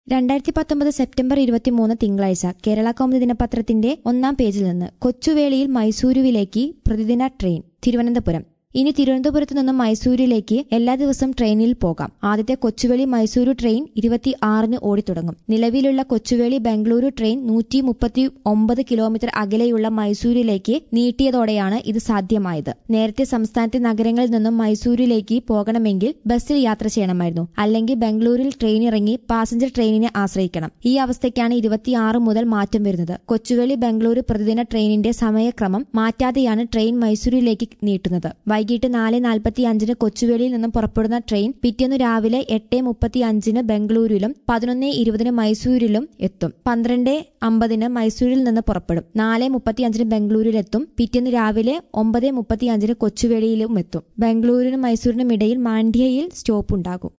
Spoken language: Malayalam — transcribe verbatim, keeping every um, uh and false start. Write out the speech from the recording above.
രണ്ടായിരത്തി പത്തൊമ്പത് സെപ്റ്റംബർ ഇരുപത്തിമൂന്ന് തിങ്കളാഴ്ച കേരള കൗമുദി ദിനപത്രത്തിന്റെ ഒന്നാം പേജിൽ നിന്ന് കൊച്ചുവേളിയിൽ മൈസൂരുവിലേക്ക് പ്രതിദിന ട്രെയിൻ തിരുവനന്തപുരം. ഇനി തിരുവനന്തപുരത്ത് നിന്നും മൈസൂരിലേക്ക് എല്ലാ ദിവസവും ട്രെയിനിൽ പോകാം. ആദ്യത്തെ കൊച്ചുവേളി മൈസൂരു ട്രെയിൻ ഇരുപത്തി ആറിന് ഓടിത്തുടങ്ങും. നിലവിലുള്ള കൊച്ചുവേളി ബംഗളൂരു ട്രെയിൻ നൂറ്റി മുപ്പത്തി ഒമ്പത് കിലോമീറ്റർ അകലെയുള്ള മൈസൂരിലേക്ക് നീട്ടിയതോടെയാണ് ഇത് സാധ്യമായത്. നേരത്തെ സംസ്ഥാനത്തെ നഗരങ്ങളിൽ നിന്നും മൈസൂരിലേക്ക് പോകണമെങ്കിൽ ബസ്സിൽ യാത്ര ചെയ്യണമായിരുന്നു. അല്ലെങ്കിൽ ബംഗളൂരിൽ ട്രെയിൻ ഇറങ്ങി പാസഞ്ചർ ട്രെയിനിനെ ആശ്രയിക്കണം. ഈ അവസ്ഥയ്ക്കാണ് ഇരുപത്തിയാറ് മുതൽ മാറ്റം വരുന്നത്. കൊച്ചുവേളി ബംഗളൂരു പ്രതിദിന ട്രെയിനിന്റെ സമയക്രമം മാറ്റാതെയാണ് ട്രെയിൻ മൈസൂരിലേക്ക് നീട്ടുന്നത്. വൈകിട്ട് നാല് നാൽപ്പത്തി അഞ്ചിന് കൊച്ചുവേളിയിൽ നിന്നും പുറപ്പെടുന്ന ട്രെയിൻ പിറ്റേന്നു രാവിലെ എട്ട് മുപ്പത്തി അഞ്ചിന് ബംഗളൂരുവിലും പതിനൊന്ന് ഇരുപതിന് മൈസൂരിലും എത്തും. പന്ത്രണ്ട് അമ്പതിന് മൈസൂരിൽ നിന്ന് പുറപ്പെടും. നാല് മുപ്പത്തി അഞ്ചിന് ബംഗളൂരിലെത്തും. പിറ്റേന്നു രാവിലെ ഒമ്പത് മുപ്പത്തി അഞ്ചിന് കൊച്ചുവേളിയിലും എത്തും. ബംഗളൂരിനും മൈസൂരിനും ഇടയിൽ മാണ്ഡ്യയിൽ സ്റ്റോപ്പ് ഉണ്ടാകും.